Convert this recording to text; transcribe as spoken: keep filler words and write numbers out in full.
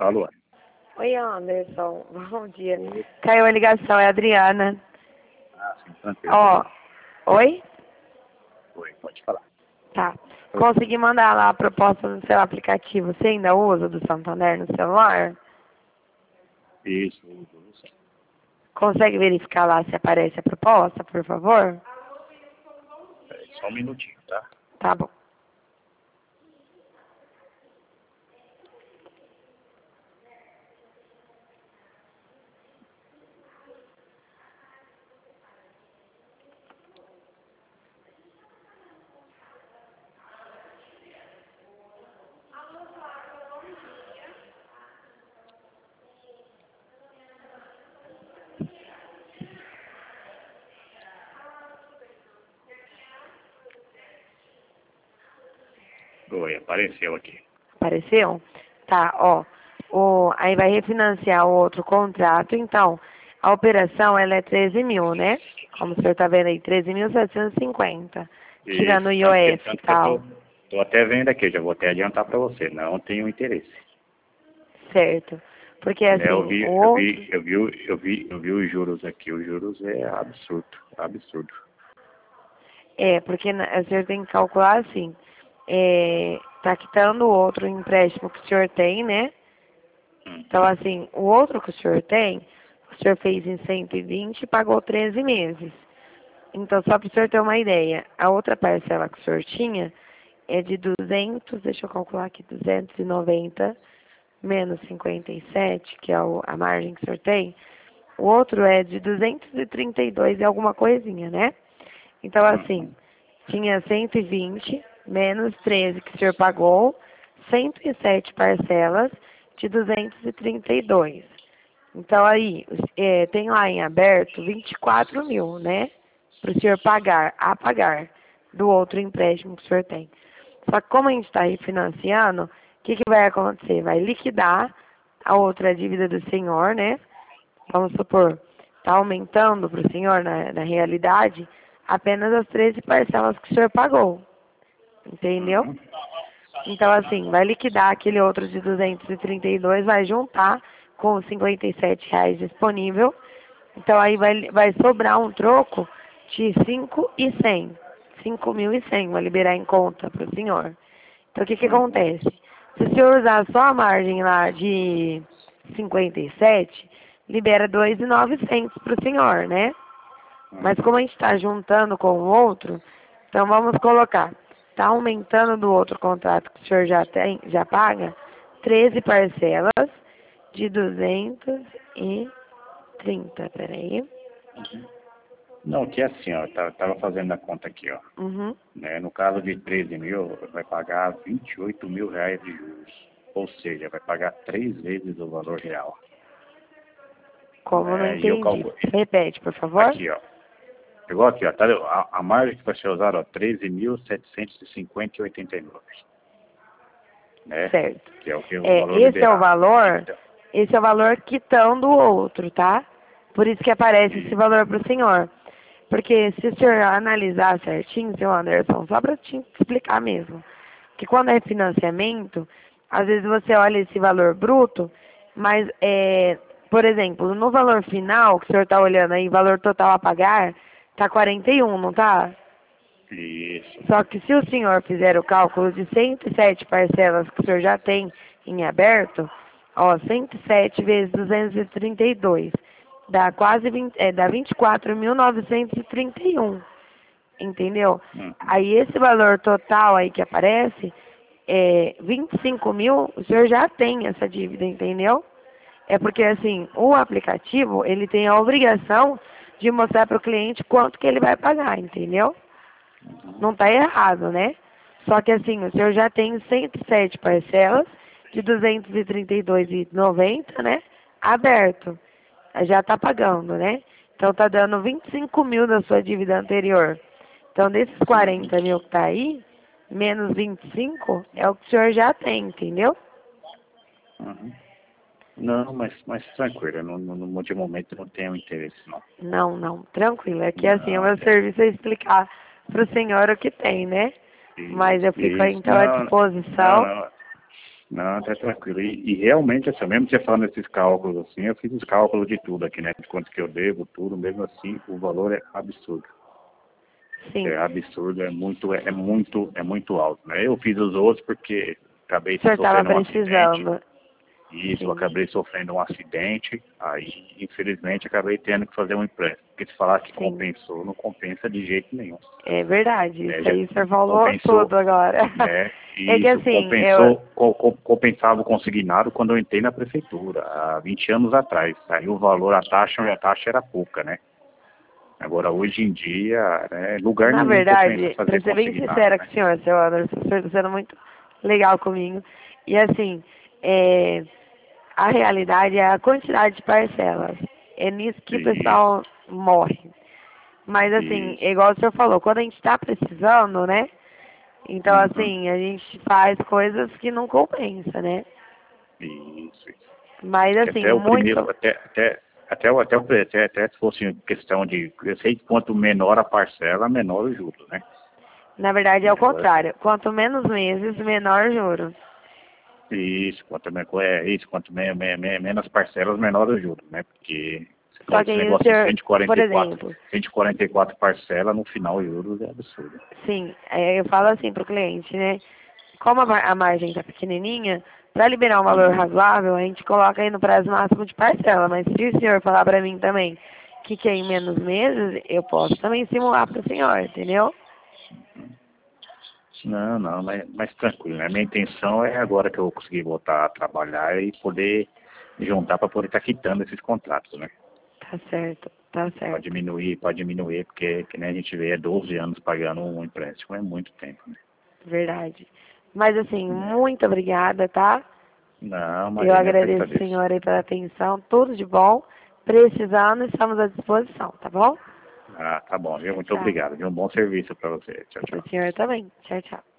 Alô? Oi, Anderson. Bom dia. Caiu a ligação, é a Adriana. Ah, sim, tranquilo. Ó, oi? Oi, pode falar. Tá. Consegui mandar lá a proposta no seu aplicativo. Você ainda usa do Santander no celular? Isso, isso. Consegue verificar lá se aparece a proposta, por favor? É, só um minutinho, tá? Tá bom. Oi, apareceu aqui. Apareceu? Tá, ó. O, aí vai refinanciar o outro contrato, então, a operação ela é treze mil, né? Como o senhor tá vendo aí, treze mil setecentos e cinquenta. Tirando o Isso, tanto que, I O F e tanto que eu tô, tal. tô até vendo aqui, já vou até adiantar pra você, não tenho interesse. Certo. Porque Né, eu assim, vi, o eu outro. vi, eu vi, eu vi, eu vi os juros aqui, os juros é absurdo, absurdo. É, porque na- o senhor tem que calcular assim. É, tá quitando o outro empréstimo que o senhor tem, né? Então, assim, o outro que o senhor tem, o senhor fez em cento e vinte e pagou treze meses. Então, só para o senhor ter uma ideia, a outra parcela que o senhor tinha é de duzentos, deixa eu calcular aqui, duzentos e noventa menos cinquenta e sete, que é o, a margem que o senhor tem. O outro é de duzentos e trinta e dois e alguma coisinha, né? Então, assim, tinha cento e vinte menos treze que o senhor pagou, cento e sete parcelas de duzentos e trinta e dois. Então, aí, é, tem lá em aberto vinte e quatro mil, né? Para o senhor pagar, a pagar, do outro empréstimo que o senhor tem. Só que como a gente está refinanciando, o que, que vai acontecer? Vai liquidar a outra dívida do senhor, né? Vamos supor, está aumentando para o senhor, na, na realidade, apenas as treze parcelas que o senhor pagou. Entendeu? Uhum. Então, assim, vai liquidar aquele outro de duzentos e trinta e dois, vai juntar com os cinquenta e sete reais disponível. Então, aí vai, vai sobrar um troco de cinco mil e cem. cinco mil e cem, vai liberar em conta para o senhor. Então, o que que Uhum. acontece? Se o senhor usar só a margem lá de cinquenta e sete, libera dois mil e novecentos para o senhor, né? Mas como a gente está juntando com o outro, então vamos colocar, está aumentando do outro contrato que o senhor já tem, já paga, treze parcelas de duzentos e trinta, peraí. Não, que é assim, ó, eu tava fazendo a conta aqui, ó. Uhum. Né, no caso de treze mil, vai pagar vinte e oito mil reais de juros. Ou seja, vai pagar três vezes o valor real. Como não Né, e eu entendi. calculo. Repete, por favor. Aqui, ó. Pegou aqui, ó. Tá, a, a margem que vai ser usada, ó, treze mil setecentos e cinquenta e oitenta e nove. Né? Certo. Que é o que é o É, valor esse é o liberado. valor, Então, esse é o valor quitando o outro, tá? Por isso que aparece esse e, valor para o senhor. Porque se o senhor analisar certinho, seu Anderson, só para te explicar mesmo, que quando é financiamento, às vezes você olha esse valor bruto, mas, é, por exemplo, no valor final, que o senhor está olhando aí, valor total a pagar, tá quarenta e um, não tá? isso. Só que se o senhor fizer o cálculo de cento e sete parcelas que o senhor já tem em aberto, ó, cento e sete vezes duzentos e trinta e dois, dá quase vinte, é, dá vinte e quatro mil novecentos e trinta e um, entendeu? Uhum. Aí esse valor total aí que aparece, é vinte e cinco mil, o senhor já tem essa dívida, entendeu? É porque assim, o aplicativo, ele tem a obrigação de mostrar para o cliente quanto que ele vai pagar, entendeu? Não está errado, né? Só que assim, o senhor já tem cento e sete parcelas de duzentos e trinta e dois reais e noventa centavos, né? Aberto. Já está pagando, né? Então está dando vinte e cinco mil da sua dívida anterior. Então desses Uhum. quarenta mil que está aí, menos vinte e cinco é o que o senhor já tem, entendeu? Uhum. Não, mas, mas tranquilo, no, no, no de momento não tenho interesse, não. Não, não, tranquilo. É que assim, o Não, meu tem. serviço é explicar para o senhor o que tem, né? Mas Isso, eu fico aí isso. então à Não, não, disposição. não. Não, tá tranquilo. E, e realmente, assim, mesmo você falando esses cálculos assim, eu fiz os cálculos de tudo aqui, né? De quanto que eu devo, tudo, mesmo assim, o valor é absurdo. Sim. É absurdo, é muito, é, é muito, é muito alto, né? Eu fiz os outros porque acabei O senhor estava sofrendo um acidente. precisando. Isso, eu Sim. acabei sofrendo um acidente, aí infelizmente acabei tendo que fazer um empréstimo. Porque se falar que Sim. compensou, não compensa de jeito nenhum. É verdade. Né? Isso Já aí o senhor falou compensou, tudo agora. né? É que E isso assim, eu. compensou, co- co- compensava o consignado quando eu entrei na prefeitura, há vinte anos atrás. Aí o valor, a taxa, a taxa era pouca, né? Agora hoje em dia, né, lugar Na nenhum compensa verdade, fazer pra ser bem consignado, sincera com né? o senhor, seu Anderson, o senhor está sendo muito legal comigo. E assim, é, a realidade é a quantidade de parcelas. É nisso que o Isso, pessoal morre. Mas assim, é isso, igual o senhor falou, quando a gente está precisando, né? Então uhum, assim, a gente faz coisas que não compensa, né? isso, isso. Mas Que assim, até o primeiro, muito. até, até, até, o- até, o pre- até, até se fosse questão de, eu sei que quanto menor a parcela, menor o juros, né? Na verdade é o Agora, se- contrário. Quanto menos meses, menor juros. isso, quanto, me- é, isso, quanto me, me, me- menos parcelas, menor o juros, né? Porque você Só falou que desse aí o negócio de senhor, cento e quarenta por e quatro, exemplo, cento e quarenta e quatro parcelas, no final o juros é absurdo. sim, é, eu falo assim pro cliente, né? Como a, mar- a margem tá pequenininha, para liberar um valor Uhum. razoável, a gente coloca aí no prazo máximo de parcela. Mas se o senhor falar para mim também que quer em menos meses, eu posso também simular para o senhor, entendeu? Não, não, mas, mas tranquilo, né? Minha intenção é agora que eu conseguir voltar a trabalhar e poder juntar para poder estar quitando esses contratos, né? Tá certo, tá Pode certo. diminuir, pode diminuir, porque que nem a gente vê, é doze anos pagando um empréstimo, é muito tempo, né? Verdade. Mas assim, É. muito obrigada, tá? Não, Eu imagina, eu que agradeço, agradeço. senhor, aí pela atenção. Tudo de bom. Precisando, estamos à disposição, tá bom? Ah, tá bom, viu? Muito Tchau. obrigado, viu? Um bom serviço para você. Tchau, Para tchau. o senhor também. Tchau, tchau.